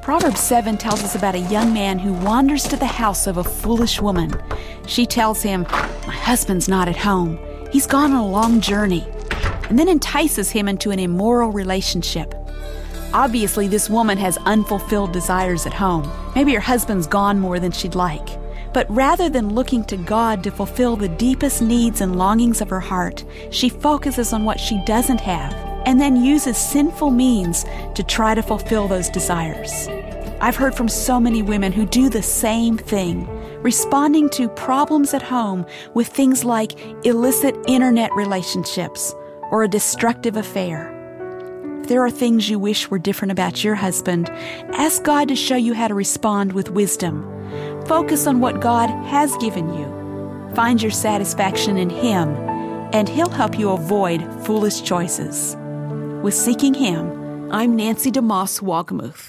Proverbs 7 tells us about a young man who wanders to the house of a foolish woman. She tells him, "My husband's not at home. He's gone on a long journey," and then entices him into an immoral relationship. Obviously, this woman has unfulfilled desires at home. Maybe her husband's gone more than she'd like. But rather than looking to God to fulfill the deepest needs and longings of her heart, she focuses on what she doesn't have and then uses sinful means to try to fulfill those desires. I've heard from so many women who do the same thing, responding to problems at home with things like illicit internet relationships or a destructive affair. If there are things you wish were different about your husband, ask God to show you how to respond with wisdom. Focus on what God has given you. Find your satisfaction in Him, and He'll help you avoid foolish choices. With Seeking Him, I'm Nancy DeMoss Wolgemuth.